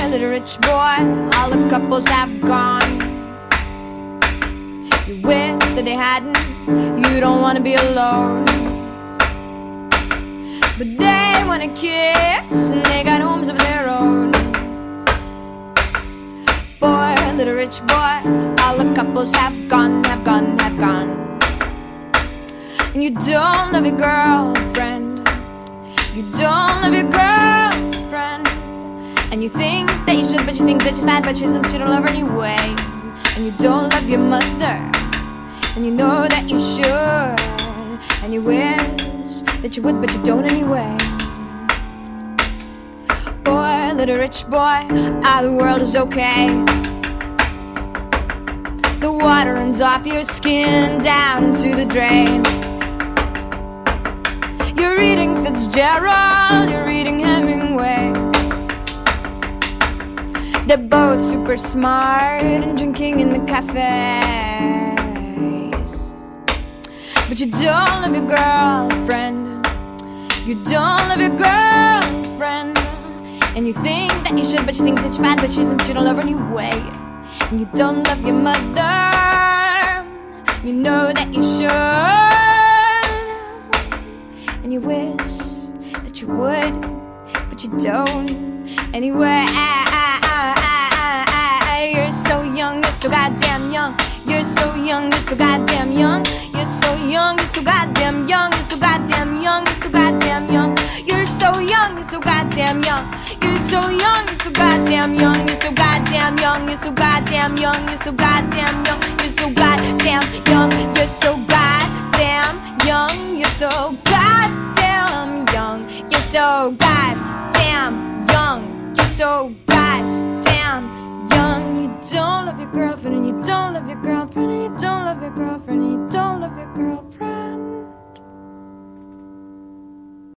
little rich boy, all the couples have gone. You wish that they hadn't, you don't wanna be alone. But they wanna kiss and they got homes of their own. Boy, little rich boy, all the couples have gone, have gone, have gone. And you don't love your girlfriend, you don't love your girlfriend. And you think that you should, but you think that she's bad, but she don't love her anyway. And you don't love your mother, and you know that you should. And you wish that you would, but you don't anyway. Boy, little rich boy, the world is okay. The water runs off your skin and down into the drain. You're reading Fitzgerald, you're reading Hemingway. They're both super smart and drinking in the cafes. But you don't love your girlfriend, you don't love your girlfriend. And you think that you should, but she thinks that you're bad, but she don't love her anyway. And you don't love your mother, you know that you should. And you wish that you would, but you don't anyway. You're so young, you're so goddamn young. You're so young, you're so goddamn young. You're so young, you're so goddamn young. You're so goddamn young, you're so goddamn young. You're so young, you're so goddamn young. You're so young, you're so goddamn young. You're so goddamn young, you're so goddamn young. You're so goddamn young, you're so goddamn young. You're so goddamn young. You're so goddamn young. You're so goddamn young. You're so goddamn young. You don't love your girlfriend, and you don't love your girlfriend, and you don't love your girlfriend, and you don't love your girlfriend.